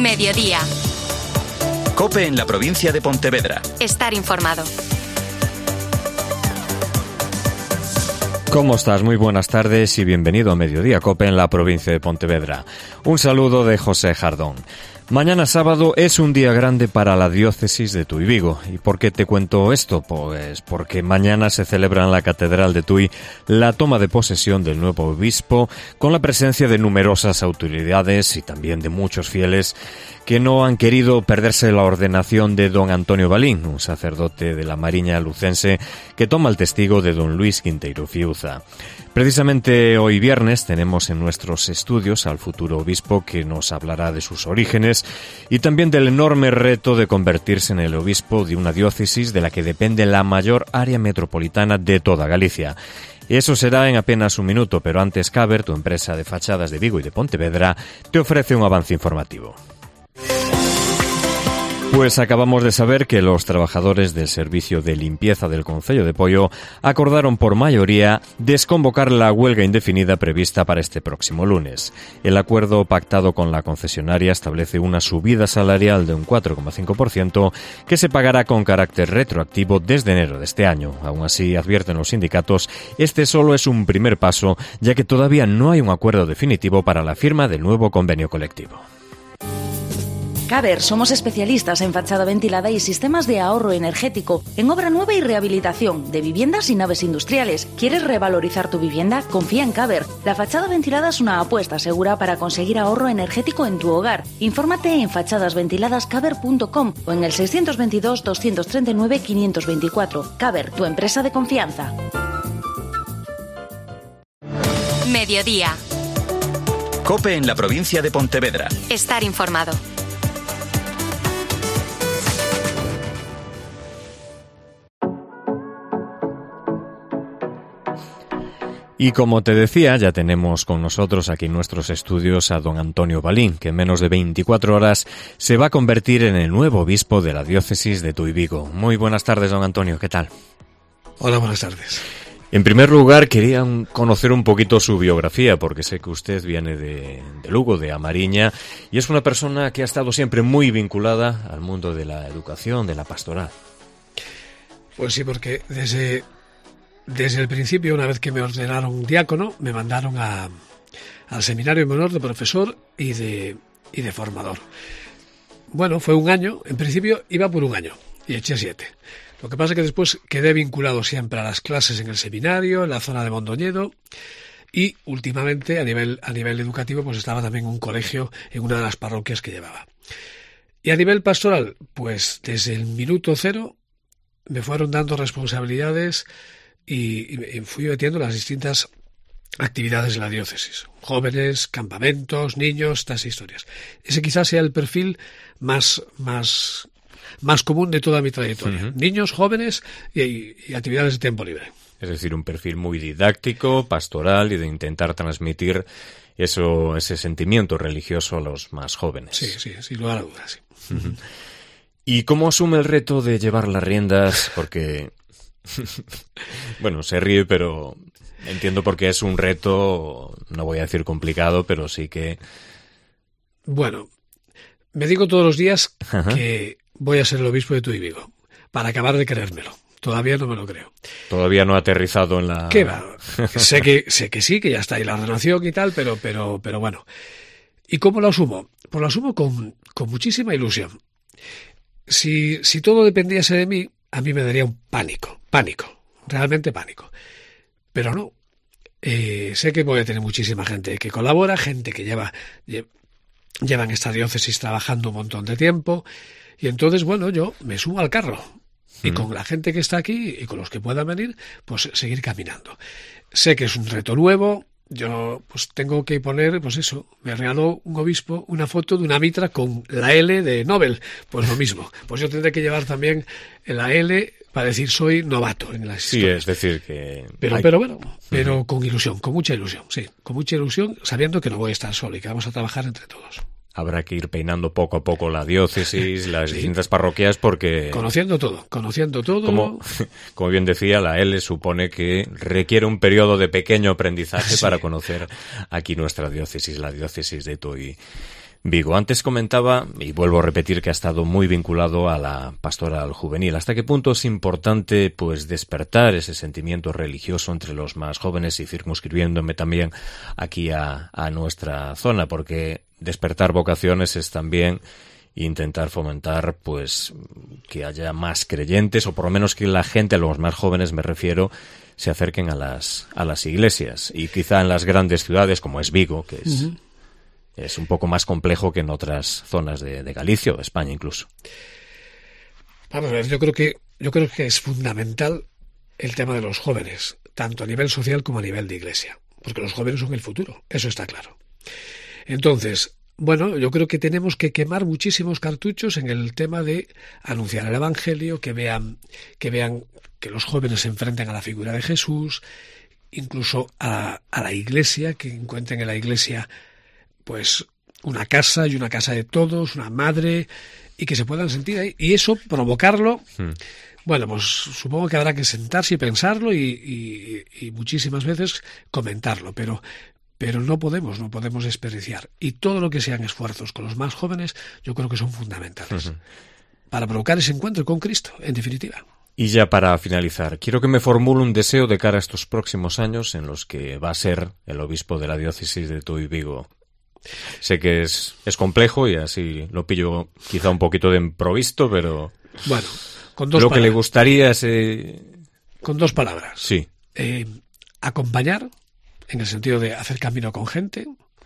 Mediodía. COPE en la provincia de Pontevedra. Estar informado. ¿Cómo estás? Muy buenas tardes y bienvenido a Mediodía COPE en la provincia de Pontevedra. Un saludo de José Jardón. Mañana sábado es un día grande para la diócesis de Tui Vigo. ¿Y por qué te cuento esto? Pues porque mañana se celebra en la Catedral de Tui la toma de posesión del nuevo obispo, con la presencia de numerosas autoridades y también de muchos fieles que no han querido perderse la ordenación de don Antonio Balín, un sacerdote de la Mariña lucense que toma el testigo de don Luis Quinteiro Fiuza. Precisamente hoy viernes tenemos en nuestros estudios al futuro obispo que nos hablará de sus orígenes y también del enorme reto de convertirse en el obispo de una diócesis de la que depende la mayor área metropolitana de toda Galicia. Eso será en apenas un minuto, pero antes Caber, tu empresa de fachadas de Vigo y de Pontevedra, te ofrece un avance informativo. Pues acabamos de saber que los trabajadores del servicio de limpieza del Concello de Poio acordaron por mayoría desconvocar la huelga indefinida prevista para este próximo lunes. El acuerdo pactado con la concesionaria establece una subida salarial de un 4,5% que se pagará con carácter retroactivo desde enero de este año. Aún así, advierten los sindicatos, este solo es un primer paso, ya que todavía no hay un acuerdo definitivo para la firma del nuevo convenio colectivo. Caber, somos especialistas en fachada ventilada y sistemas de ahorro energético, en obra nueva y rehabilitación de viviendas y naves industriales. ¿Quieres revalorizar tu vivienda? Confía en Caber. La fachada ventilada es una apuesta segura para conseguir ahorro energético en tu hogar. Infórmate en fachadasventiladascaber.com o en el 622 239 524. Caber, tu empresa de confianza. Mediodía. COPE en la provincia de Pontevedra. Estar informado. Y como te decía, ya tenemos con nosotros aquí en nuestros estudios a don Antonio Balín, que en menos de 24 horas se va a convertir en el nuevo obispo de la diócesis de Tui Vigo. Muy buenas tardes, don Antonio, ¿qué tal? Hola, buenas tardes. En primer lugar, quería conocer un poquito su biografía, porque sé que usted viene de Lugo, de Amariña, y es una persona que ha estado siempre muy vinculada al mundo de la educación, de la pastoral. Pues sí, porque desde el principio, una vez que me ordenaron diácono, me mandaron al seminario menor de profesor y de formador. Bueno, fue un año, en principio iba por un año y eché 7. Lo que pasa es que después quedé vinculado siempre a las clases en el seminario, en la zona de Mondoñedo, y últimamente a nivel educativo pues estaba también en un colegio en una de las parroquias que llevaba. Y a nivel pastoral, pues desde el minuto cero me fueron dando responsabilidades y fui metiendo las distintas actividades de la diócesis. Jóvenes, campamentos, niños, estas historias. Ese quizás sea el perfil más común de toda mi trayectoria. Uh-huh. Niños, jóvenes y actividades de tiempo libre. Es decir, un perfil muy didáctico, pastoral y de intentar transmitir ese sentimiento religioso a los más jóvenes. Sí, sin lugar a dudas, sí. Uh-huh. ¿Y cómo asume el reto de llevar las riendas? Porque bueno, se ríe, pero entiendo porque es un reto, no voy a decir complicado, pero sí que... Bueno, me digo todos los días que voy a ser el obispo de Tui Vigo, para acabar de creérmelo. Todavía no me lo creo. Todavía no ha aterrizado en la... ¿Qué va? sé que sí, que ya está ahí la ordenación y tal, pero bueno. ¿Y cómo lo asumo? Pues lo asumo con muchísima ilusión. Si todo dependiese de mí, a mí me daría un pánico, realmente pánico. Pero no, sé que voy a tener muchísima gente que colabora, gente que lleva en esta diócesis trabajando un montón de tiempo, y entonces, bueno, yo me subo al carro, y con la gente que está aquí y con los que puedan venir, pues seguir caminando. Sé que es un reto nuevo. Yo pues tengo que poner, pues eso, me regaló un obispo una foto de una mitra con la L de Nobel, pues lo mismo. Pues yo tendré que llevar también la L para decir soy novato en las historias. Sí, es decir que... Pero con ilusión, con mucha ilusión, sí, con mucha ilusión, sabiendo que no voy a estar solo y que vamos a trabajar entre todos. Habrá que ir peinando poco a poco la diócesis, las distintas parroquias, porque... Conociendo todo. Como bien decía, la L supone que requiere un periodo de pequeño aprendizaje para conocer aquí nuestra diócesis, la diócesis de Tui Vigo. Antes comentaba, y vuelvo a repetir, que ha estado muy vinculado a la pastoral juvenil. ¿Hasta qué punto es importante pues despertar ese sentimiento religioso entre los más jóvenes y circunscribiéndome también aquí a nuestra zona? Porque despertar vocaciones es también intentar fomentar pues que haya más creyentes, o por lo menos que la gente, a los más jóvenes me refiero, se acerquen a las iglesias. Y quizá en las grandes ciudades como es Vigo, que es... Uh-huh. Es un poco más complejo que en otras zonas de Galicia o de España incluso. Vamos a ver, yo creo que es fundamental el tema de los jóvenes, tanto a nivel social como a nivel de iglesia, porque los jóvenes son el futuro, eso está claro. Entonces, bueno, yo creo que tenemos que quemar muchísimos cartuchos en el tema de anunciar el Evangelio, que vean que los jóvenes se enfrenten a la figura de Jesús, incluso a la iglesia, que encuentren en la iglesia pues una casa y una casa de todos, una madre, y que se puedan sentir ahí. Y eso, provocarlo, bueno, pues supongo que habrá que sentarse y pensarlo y muchísimas veces comentarlo, pero no podemos desperdiciar. Y todo lo que sean esfuerzos con los más jóvenes, yo creo que son fundamentales para provocar ese encuentro con Cristo, en definitiva. Y ya para finalizar, quiero que me formule un deseo de cara a estos próximos años en los que va a ser el obispo de la diócesis de Tui Vigo. Sé que es complejo y así lo pillo quizá un poquito de improvisto, pero bueno, con dos lo palabras. Que le gustaría es... Con dos palabras. Sí. Acompañar, en el sentido de hacer camino con gente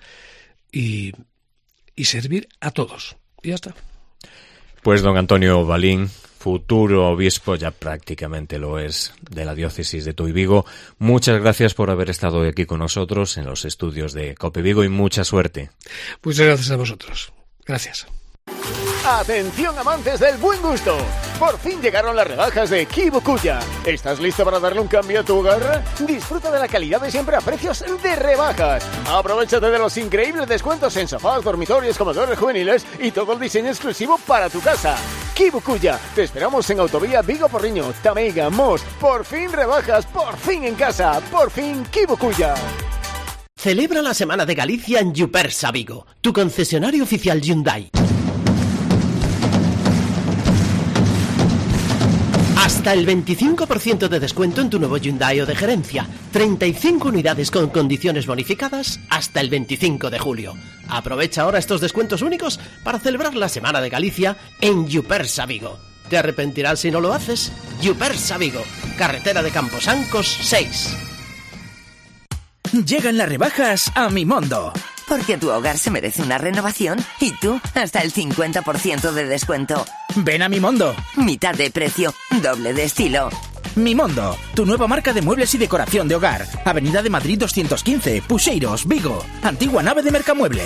y servir a todos. Y ya está. Pues don Antonio Balín, futuro obispo, ya prácticamente lo es, de la diócesis de Tui Vigo, muchas gracias por haber estado aquí con nosotros en los estudios de COPE Vigo y mucha suerte. Muchas gracias a vosotros. Gracias. ¡Atención, amantes del buen gusto! Por fin llegaron las rebajas de Kibukuya. ¿Estás listo para darle un cambio a tu hogar? Disfruta de la calidad de siempre a precios de rebajas. Aprovéchate de los increíbles descuentos en sofás, dormitorios, comedores juveniles y todo el diseño exclusivo para tu casa. Kibukuya, te esperamos en Autovía Vigo Porriño, Tameiga, Mos. Por fin rebajas, por fin en casa, por fin Kibukuya. Celebra la Semana de Galicia en Yupersa Vigo, tu concesionario oficial Hyundai. Hasta el 25% de descuento en tu nuevo Hyundai o de gerencia. 35 unidades con condiciones bonificadas hasta el 25 de julio. Aprovecha ahora estos descuentos únicos para celebrar la Semana de Galicia en Yupersa Vigo. ¿Te arrepentirás si no lo haces? Yupersa Vigo, carretera de Camposancos 6. Llegan las rebajas a Mimondo. Porque tu hogar se merece una renovación y tú hasta el 50% de descuento. Ven a Mimondo. Mitad de precio, doble de estilo. Mimondo, tu nueva marca de muebles y decoración de hogar. Avenida de Madrid 215, Puxeiros, Vigo. Antigua nave de Mercamueble.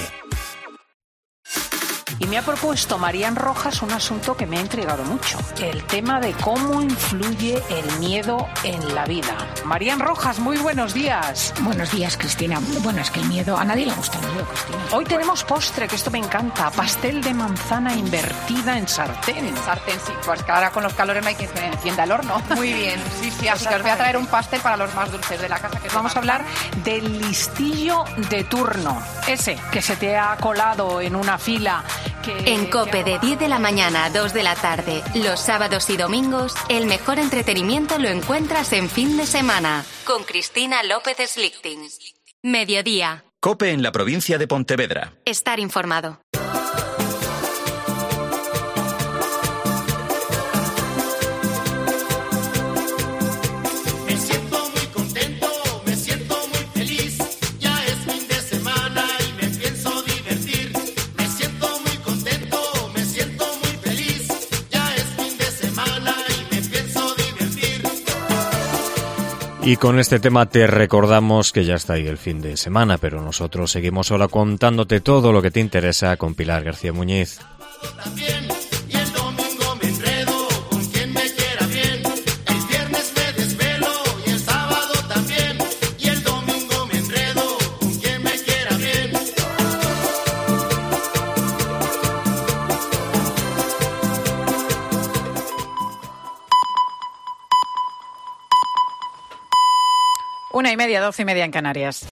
Y me ha propuesto Marían Rojas un asunto que me ha intrigado mucho. El tema de cómo influye el miedo en la vida. Marían Rojas, muy buenos días. Buenos días, Cristina. Bueno, es que el miedo, a nadie le gusta el miedo, Cristina. Hoy tenemos postre, que esto me encanta. Pastel de manzana invertida en sartén. En sartén, sí. Pues que ahora con los calores no hay quien se encienda el horno. Muy bien. Sí, así que os voy a traer un pastel para los más dulces de la casa. Que vamos a hablar del listillo de turno. Ese que se te ha colado en una fila. En COPE de 10 de la mañana a 2 de la tarde, los sábados y domingos, el mejor entretenimiento lo encuentras en Fin de Semana, con Cristina López Slichting. Mediodía. COPE en la provincia de Pontevedra. Estar informado. Y con este tema te recordamos que ya está ahí el fin de semana, pero nosotros seguimos ahora contándote todo lo que te interesa con Pilar García Muñiz. Una y media, 12 y media en Canarias.